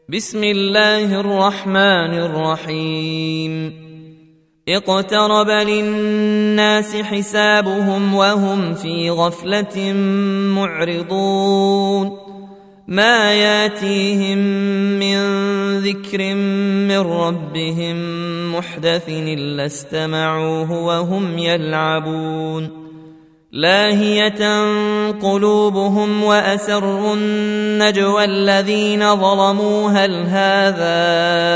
بسم الله الرحمن الرحيم اقترب للناس حسابهم وهم في غفلة معرضون ما ياتيهم من ذكر من ربهم محدث إلا استمعوه وهم يلعبون لاهية قلوبهم وأسروا النجوى الذين ظلموا هل هذا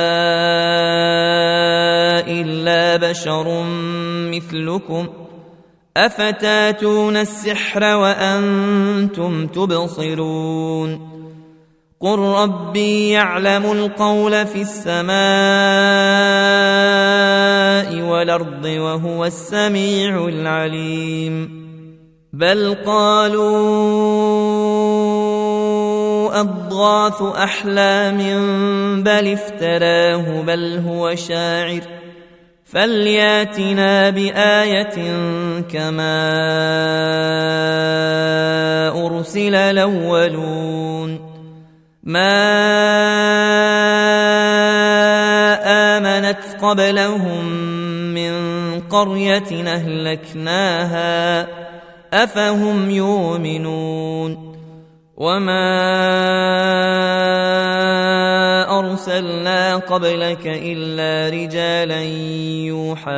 إلا بشر مثلكم أفتاتون السحر وأنتم تبصرون قل ربي يعلم القول في السماء والأرض وهو السميع العليم بل قالوا أضغاث أحلام بل افتراه بل هو شاعر فلياتنا بآية كما أرسل الأولون ما آمنت قبلهم من قرية أهلكناها أفهم يؤمنون وما أرسلنا قبلك إلا رجالا يوحى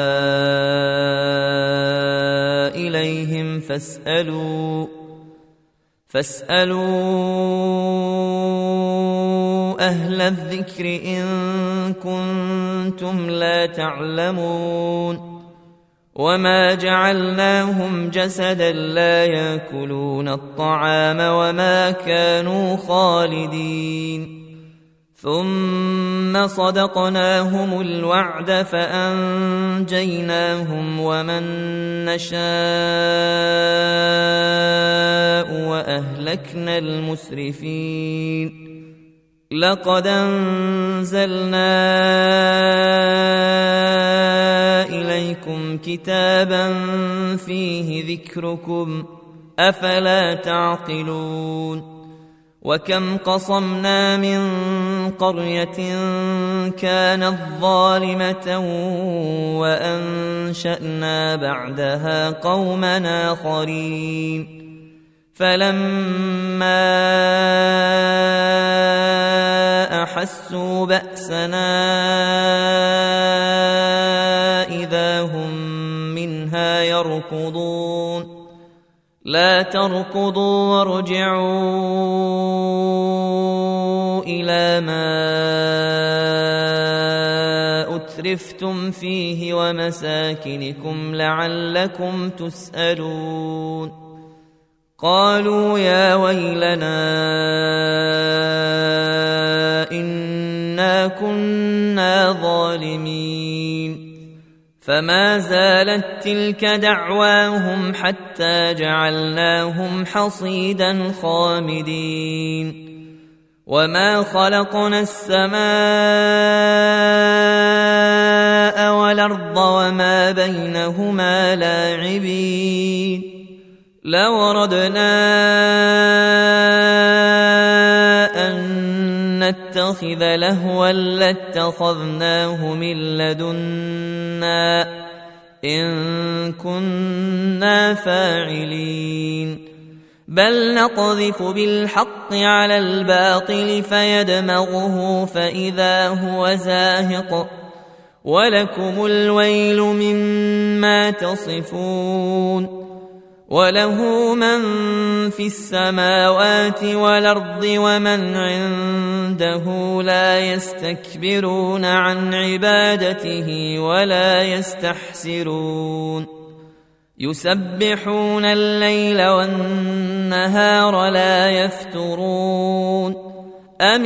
إليهم فاسألوا أهل الذكر إن كنتم لا تعلمون وما جعلناهم جسدا لا يأكلون الطعام وما كانوا خالدين ثم صدقناهم الوعد فأنجيناهم ومن نشاء وأهلكنا المسرفين لقد أنزلنا إليكم كتابا فيه ذكركم أفلا تعقلون وكم قصمنا من قرية كانت ظالمة وأنشأنا بعدها قوما آخرين فلما أحسوا بأسنا إذا هم منها يركضون لا تركضوا وارجعوا إلى ما أترفتم فيه ومساكنكم لعلكم تسألون قالوا يا ويلنا إنا كنا ظالمين فما زالت تلك دعواهم حتى جعلناهم حصيدا خامدين وما خلقنا السماء والأرض وما بينهما لاعبين لو أردنا أن نتخذ لهوا لاتخذناه من لدنا إن كنا فاعلين بل نقذف بالحق على الباطل فيدمغه فإذا هو زاهق ولكم الويل مما تصفون وله من في السماوات والأرض ومن عنده لا يستكبرون عن عبادته ولا يستحسرون يسبحون الليل والنهار لا يفترون أم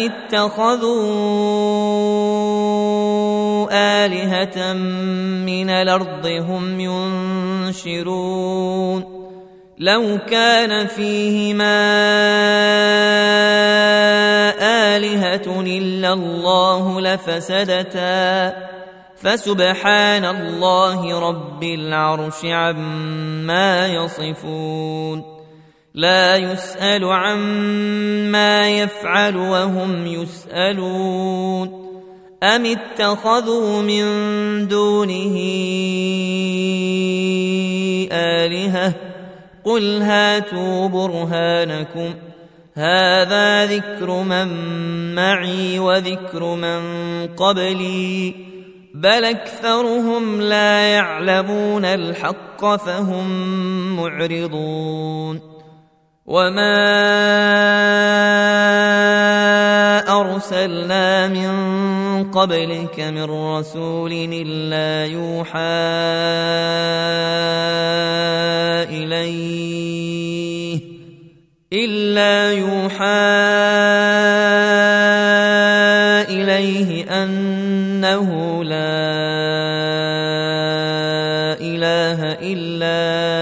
اتخذوا آلهة من الأرض هم ينشرون لو كان فيهما آلهة إلا الله لفسدتا فسبحان الله رب العرش عما يصفون لا يسأل عما يفعل وهم يسألون أم اتخذوا من دونه آلهة قل هاتوا برهانكم هذا ذكر من معي وذكر من قبلي بل أكثرهم لا يعلمون الحق فهم معرضون وما أرسلنا من قبلك من رسول إلا يوحى إليه أنه لا إله إلا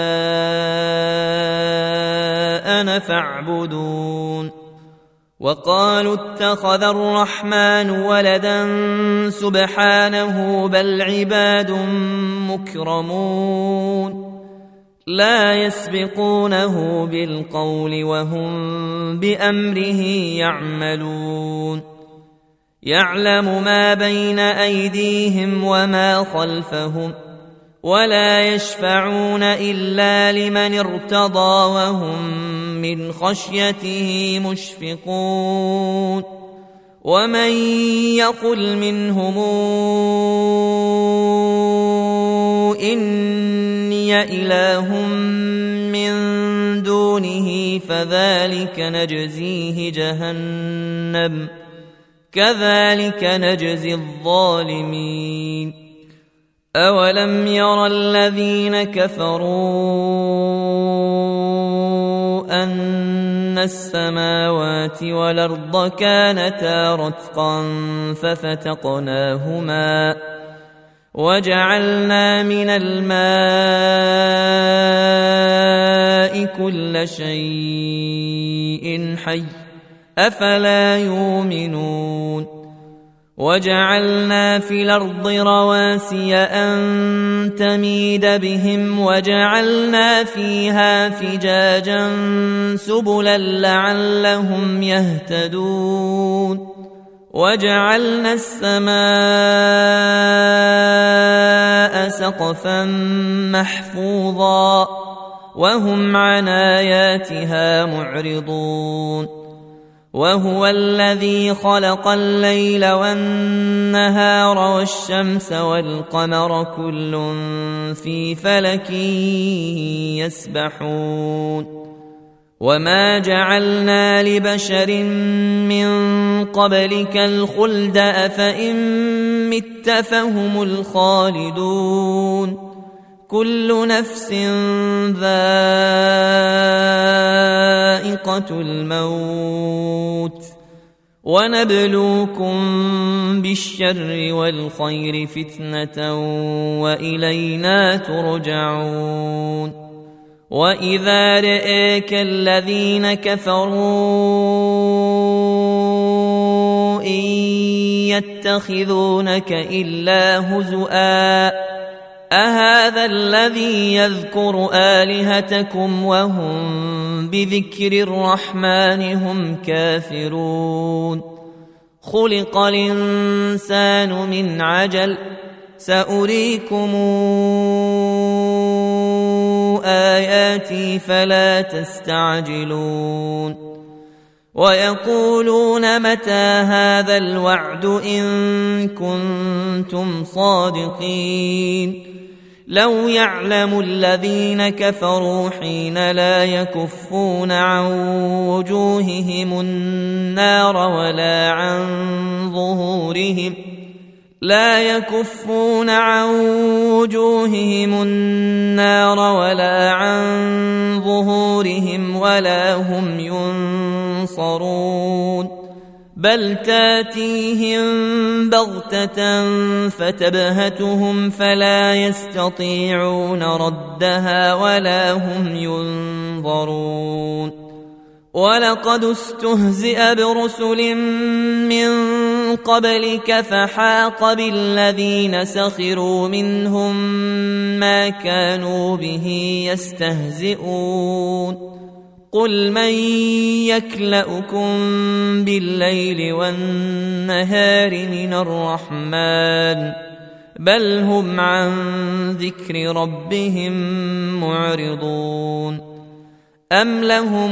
أنا فاعبدون وقالوا اتخذ الرحمن ولدا سبحانه بل عباد مكرمون لا يسبقونه بالقول وهم بأمره يعملون يعلم ما بين أيديهم وما خلفهم ولا يشفعون إلا لمن ارتضى وهم من خشيته مشفقون ومن يقل منهم إني إله من دونه فذلك نجزيه جهنم كذلك نجزي الظالمين أولم ير الذين كفروا أن السماوات والأرض كانتا رتقا ففتقناهما وجعلنا من الماء كل شيء حي أفلا يؤمنون وجعلنا في الأرض رواسي أن تميد بهم وجعلنا فيها فجاجا سبلا لعلهم يهتدون وجعلنا السماء سقفا محفوظا وهم عن آياتها معرضون وهو الذي خلق الليل والنهار والشمس والقمر كل في فلك يسبحون وما جعلنا لبشر من قبلك الخلد أفإن مت فهم الخالدون كل نفس ذائقة الموت ونبلوكم بالشر والخير فتنة وإلينا ترجعون وإذا رآك الذين كفروا إن يتخذونك إلا هزؤا أهذا الذي يذكر آلهتكم وهم بذكر الرحمن هم كافرون خلق الإنسان من عجل سأريكم آياتي فلا تستعجلون ويقولون متى هذا الوعد إن كنتم صادقين لو يعلم الذين كفروا حين لا يكفون عن وجوههم النار ولا عن ظهورهم ولا هم ينصرون بل تاتيهم بغتة فتبهتهم فلا يستطيعون ردها ولا هم ينظرون ولقد استهزئ برسل من قبلك فحاق بالذين سخروا منهم ما كانوا به يستهزئون قل من يكلؤكم بالليل والنهار من الرحمن بل هم عن ذكر ربهم معرضون أم لهم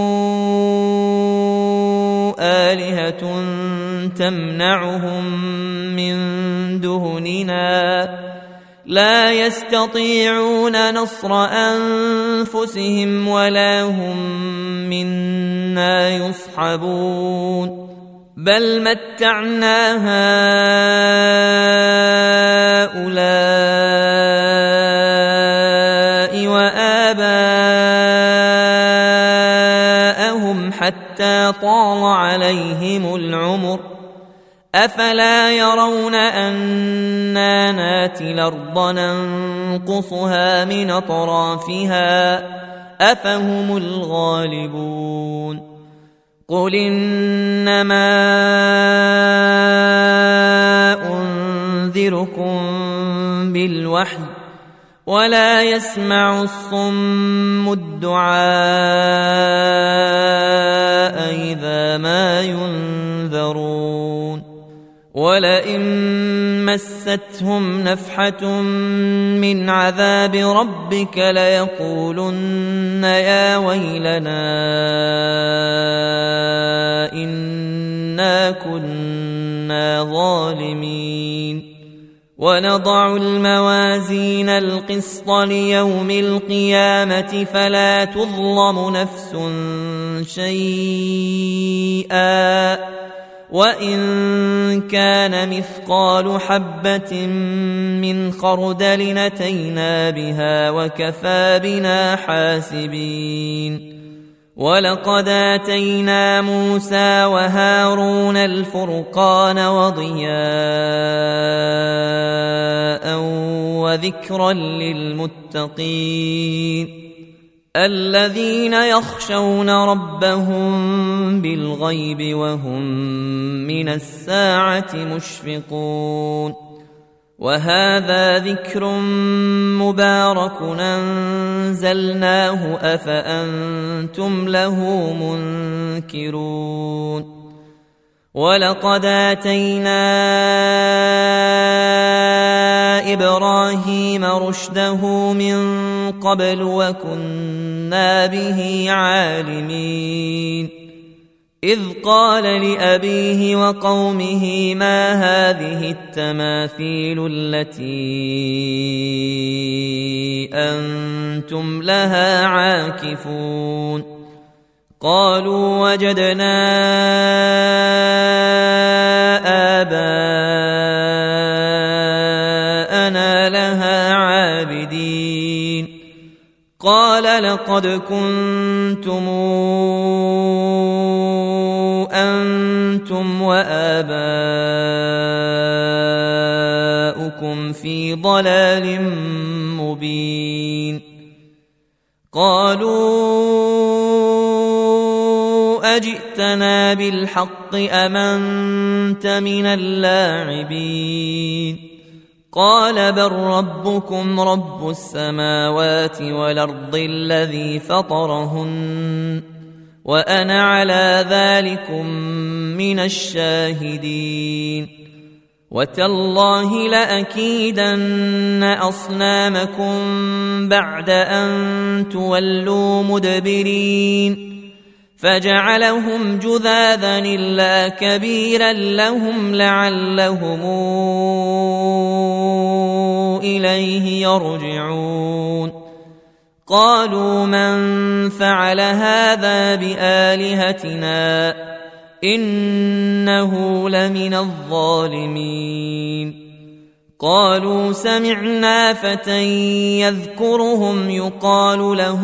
آلهة تمنعهم من دوننا لا يستطيعون نصر أنفسهم ولا هم منا يصحبون بل متعنا هؤلاء وآباءهم حتى طال عليهم العمر أفلا يرون أنا ناتي الأرض ننقصها من أطرافها أفهم الغالبون قل إنما أنذركم بالوحي ولا يسمع الصم الدعاء إذا ما ينذرون ولئن مستهم نفحة من عذاب ربك ليقولن يا ويلنا إنا كنا ظالمين ونضع الموازين القسط ليوم القيامة فلا تظلم نفس شيئا وإن كان مثقال حبة من خردل أتينا بها وكفى بنا حاسبين ولقد آتينا موسى وهارون الفرقان وضياء وذكرا للمتقين الذين يخشون ربهم بالغيب وهم من الساعة مشفقون وهذا ذكر مبارك أنزلناه أفأنتم له منكرون ولقد آتينا إبراهيم رشده من قبل وكنا به عالمين إذ قال لأبيه وقومه ما هذه التماثيل التي أنتم لها عاكفون قالوا وجدنا آباءنا لها عابدين قال لقد كنتم أنتم وآباؤكم في ضلال مبين قالوا أجئتنا بالحق أم أنت من اللاعبين قال بل ربكم رب السماوات والأرض الذي فطرهن وأنا على ذلكم من الشاهدين وتالله لأكيدن أصنامكم بعد أن تولوا مدبرين فجعلهم جذاذا إلا كبيرا لهم لعلهم إليه يرجعون قالوا من فعل هذا بآلهتنا إنه لمن الظالمين قالوا سمعنا فتى يذكرهم يقال له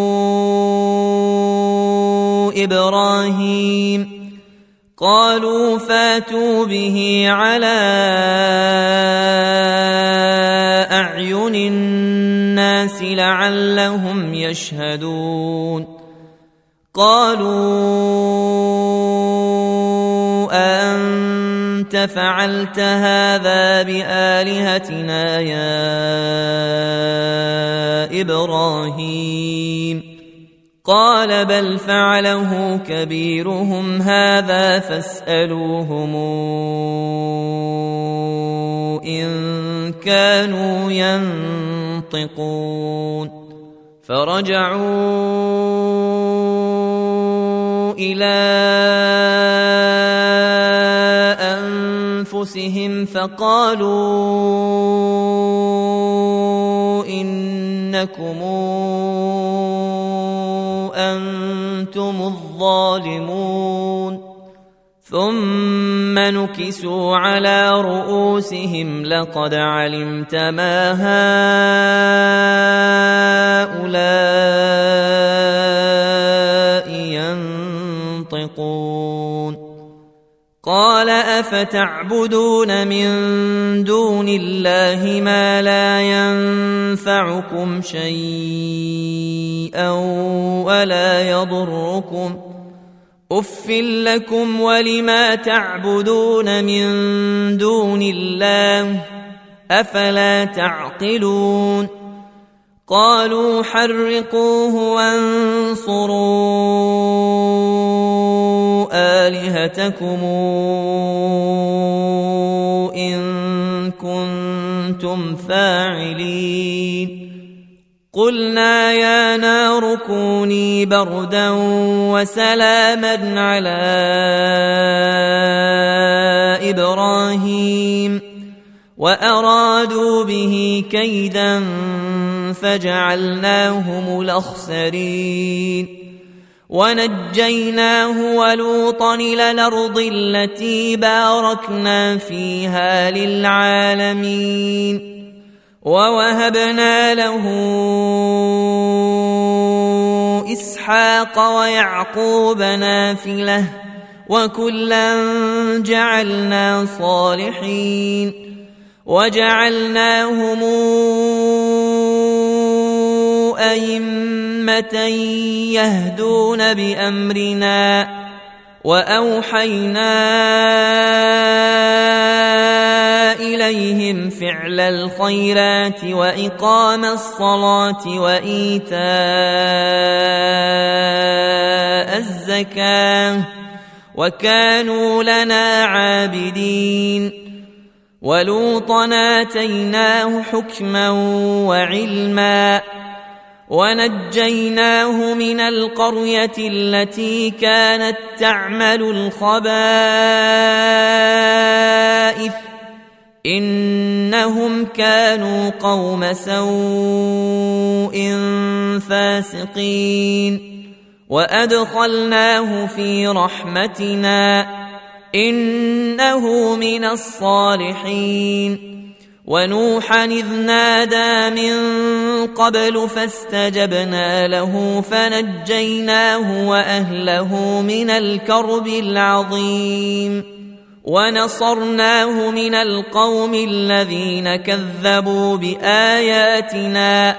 إبراهيم قالوا فاتوا به على أعين الناس لعلهم يشهدون قالوا أنت فعلت هذا بآلهتنا يا إبراهيم قال بل فعله كبيرهم هذا فاسألوهم إن كانوا ينطقون فرجعوا إلى أنفسهم فقالوا إنكم أنتم الظالمون ثم نكسوا على رؤوسهم لقد علمت ما هؤلاء ينطقون قال أفتعبدون من دون الله ما لا ينفعكم شيئا ولا يضركم أف لكم ولما تعبدون من دون الله أفلا تعقلون قالوا حرقوه وانصروا آلهتكم إن كنتم فاعلين قلنا يا نار كوني بردا وسلاما على إبراهيم وأرادوا به كيدا فجعلناهم الأخسرين ونجيناه ولوطا إلى الأرض التي باركنا فيها للعالمين ووهبنا له إسحاق ويعقوب نافلة وكلا جعلنا صالحين وجعلناهم أئمة يهدون بأمرنا وأوحينا إليهم فعل الخيرات وإقام الصلاة وإيتاء الزكاة وكانوا لنا عابدين ولوطا آتيناه حكما وعلما ونجيناه من القرية التي كانت تعمل الخبائث إنهم كانوا قوم سوء فاسقين وأدخلناه في رحمتنا إنه من الصالحين ونوحا إذ نادى من قبل فاستجبنا له فنجيناه وأهله من الكرب العظيم ونصرناه من القوم الذين كذبوا بآياتنا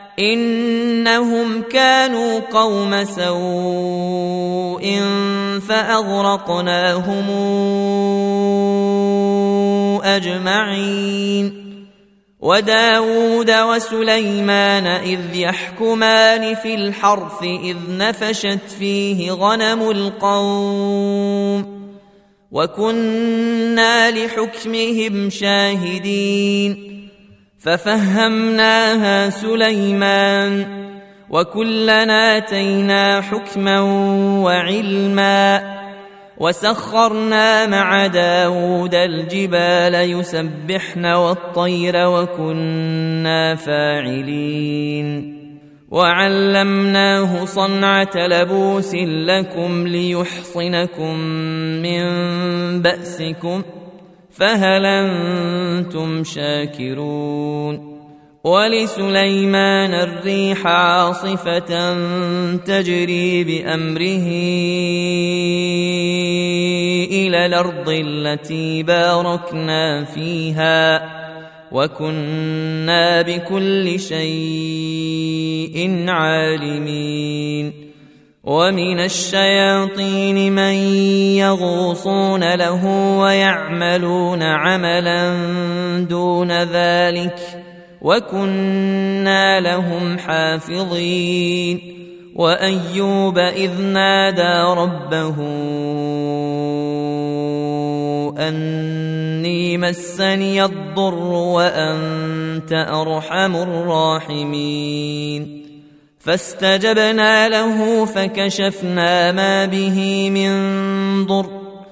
إنهم كانوا قوم سوء فأغرقناهم أجمعين وداود وسليمان إذ يحكمان في الحرث إذ نفشت فيه غنم القوم وكنا لحكمهم شاهدين ففهمناها سليمان وكلنا آتينا حكما وعلما وسخرنا مع داود الجبال يسبحن والطير وكنا فاعلين وعلمناه صنعة لبوس لكم ليحصنكم من بأسكم فهل أنتم شاكرون ولسليمان الريح عاصفة تجري بأمره إلى الأرض التي باركنا فيها وكنا بكل شيء عالمين ومن الشياطين من يغوصون له ويعملون عملا دون ذلك وكنا لهم حافظين وأيوب إذ نادى ربه أني مسني الضر وأنت أرحم الراحمين فاستجبنا له فكشفنا ما به من ضر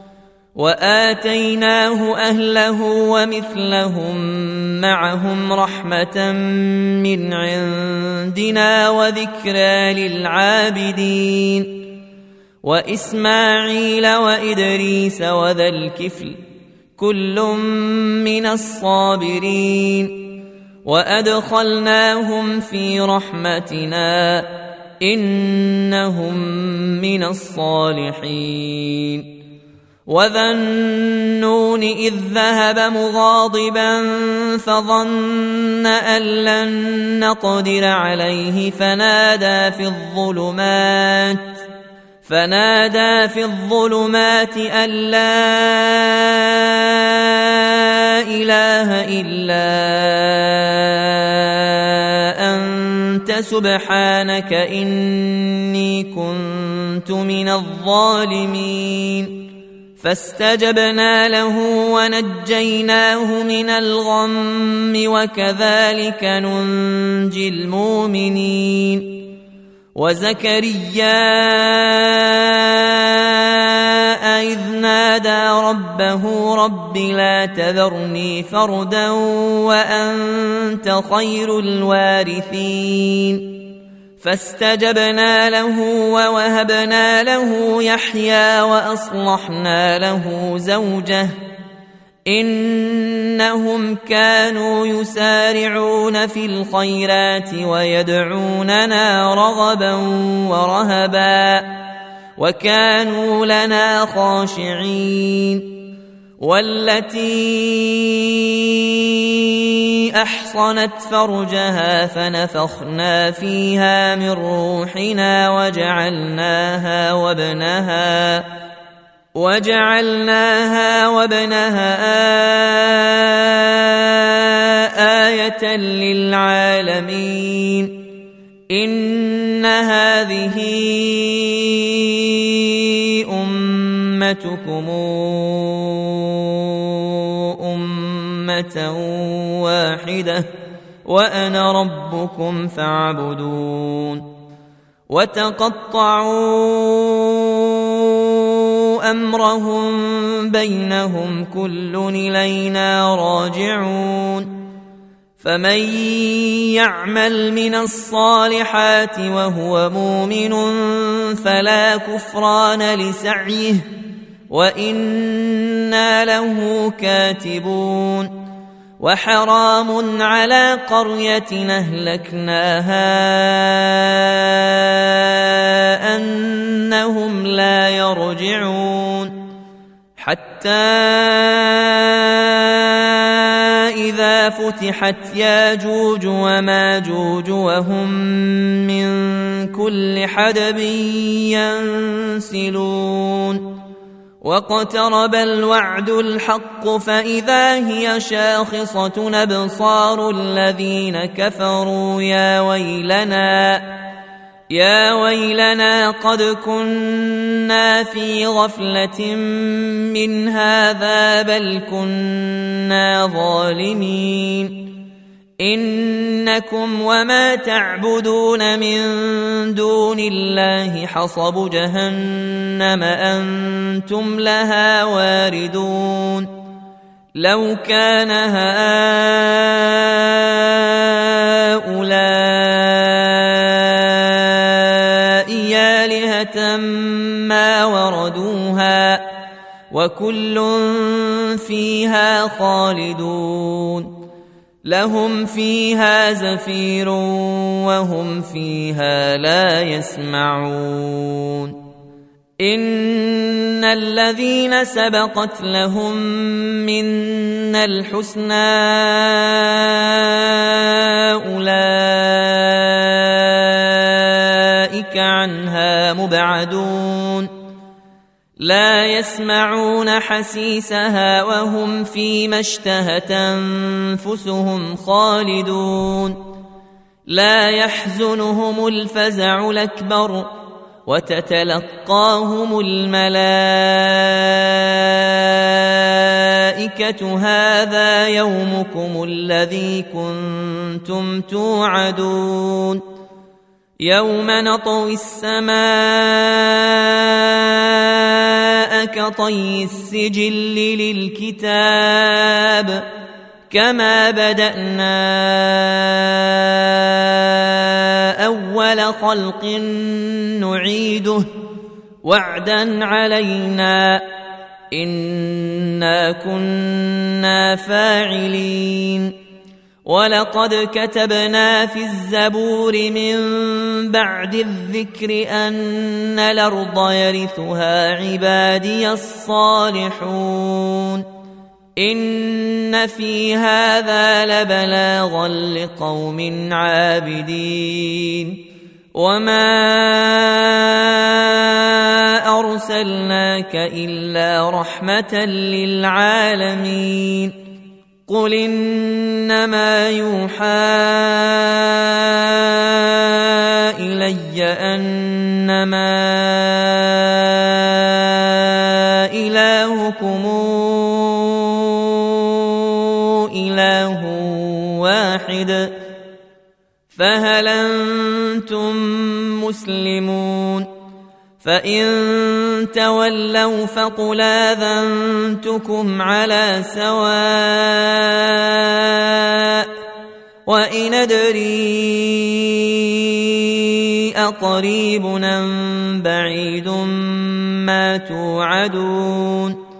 وآتيناه أهله ومثلهم معهم رحمة من عندنا وذكرى للعابدين وإسماعيل وإدريس وذا الكفل كل من الصابرين وأدخلناهم في رحمتنا إنهم من الصالحين وذا النون إذ ذهب مغاضبا فظن أن لن نقدر عليه فنادى في الظلمات أن لا إله إلا أنت سبحانك إني كنت من الظالمين فاستجبنا له ونجيناه من الغم وكذلك ننجي المؤمنين وزكريا إذ نادى ربه رب لا تذرني فردا وأنت خير الوارثين فاستجبنا له ووهبنا له يحيى وأصلحنا له زوجه إنهم كانوا يسارعون في الخيرات ويدعوننا رغبا ورهبا وكانوا لنا خاشعين والتي أحصنت فرجها فنفخنا فيها من روحنا وجعلناها وابنها آية للعالمين إن هذه أمتكم أمة واحدة وأنا ربكم فاعبدون وتقطعوا أمرهم بينهم كل إلينا راجعون فمن يعمل من الصالحات وهو مؤمن فلا كفران لسعيه وإنا له كاتبون وحرام على قرية أهلكناها أنهم لا يرجعون حتى إذا فتحت ياجوج وماجوج وهم من كل حدب ينسلون واقترب الوعد الحق فإذا هي شاخصة أبصار الذين كفروا يا ويلنا قد كنا في غفلة من هذا بل كنا ظالمين إنكم وما تعبدون من دون الله حصب جهنم أنتم لها واردون لو كان هؤلاء آلهة ما وردوها وكل فيها خالدون لهم فيها زفير وهم فيها لا يسمعون إن الذين سبقت لهم منا الحسنى أولئك عنها مبعدون لا يسمعون حسيسها وهم فيما اشتهت أنفسهم خالدون لا يحزنهم الفزع الأكبر وتتلقاهم الملائكة هذا يومكم الذي كنتم توعدون يوم نطوي السماء كطي السجل للكتاب كما بدأنا أول خلق نعيده وعدا علينا إنا كنا فاعلين ولقد كتبنا في الزبور من بعد الذكر أن الأرض يرثها عبادي الصالحون إن في هذا لبلاغا لقوم عابدين وما أرسلناك إلا رحمة للعالمين قل إنما يوحى إلي أنما إلهكم إله واحد فهل أنتم مسلمون فإن تولوا فقل آذنتكم على سواء وإن أدري أقريب أم بعيد ما توعدون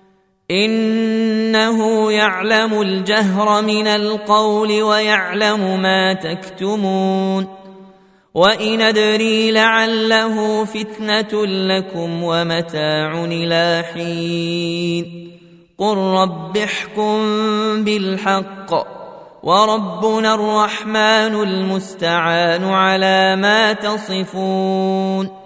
إنه يعلم الجهر من القول ويعلم ما تكتمون وإن أدري لعله فتنة لكم ومتاع إلى حين قل رب احكم بالحق وربنا الرحمن المستعان على ما تصفون